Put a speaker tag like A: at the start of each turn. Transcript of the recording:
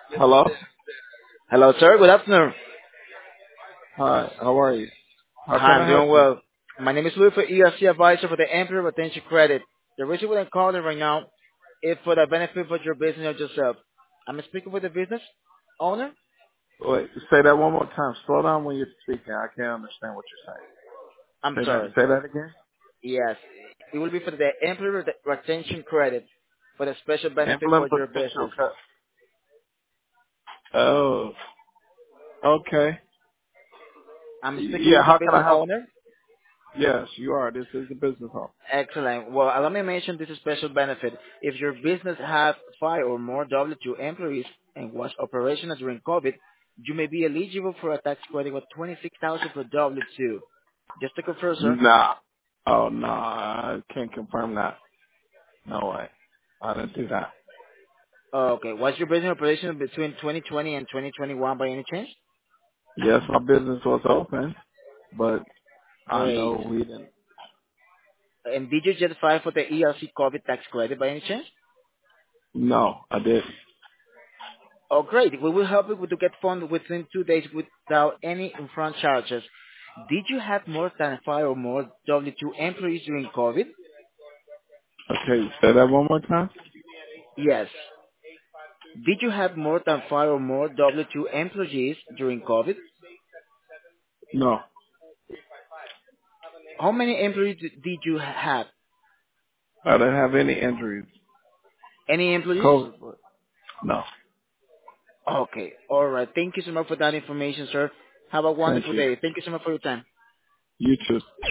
A: Hello?
B: Hello, sir. Good afternoon.
A: Hi, how are you? How
B: Hi,
A: can
B: I'm
A: I help
B: doing
A: you?
B: well. My name is Louis for ERC Advisor for the Employee Retention Credit. The reason why I'm calling right now is for the benefit for your business or yourself. I'm speaking with the business owner.
A: Wait, say that one more time. Slow down when you're speaking. I can't understand what you're
B: I'm
A: saying.
B: sorry.
A: Say that again?
B: Yes, it will be for the Employee Retention Credit for the special benefit for
A: Emblem
B: your
A: potential
B: business.
A: cut. Oh, okay.
B: I'm speaking
A: Yeah,
B: with the
A: how can
B: business
A: I help
B: owner.
A: you? Yes, you are. This is the business home.
B: Excellent. Well, let me mention this is special benefit. If your business has 5 or more W-2 employees and was operational during COVID, you may be eligible for a tax credit of 26,000 per W-2. Just to confirm, sir.
A: Nah. Oh, no, I can't confirm that. No way. I didn't do that.
B: Okay. Was your business operation between 2020 and 2021 by any chance?
A: Yes, my business was open, but I
B: Great.
A: know we didn't.
B: And did you just file for the ERC COVID tax credit by any chance?
A: No, I didn't.
B: Oh, great. We will help you to get funded within 2 days without any upfront charges. Did you have more than 5 or more W-2 employees during COVID?
A: Okay, say that one more time?
B: Yes. Did you have more than 5 or more W-2 employees during COVID?
A: No,
B: How many employees did you have?
A: I didn't have any injuries.
B: Any employees?
A: COVID, but no.
B: Okay. All right. Thank you so much for that information, sir. Have a
A: Thank
B: wonderful
A: you.
B: day. Thank you so much for your time.
A: You too.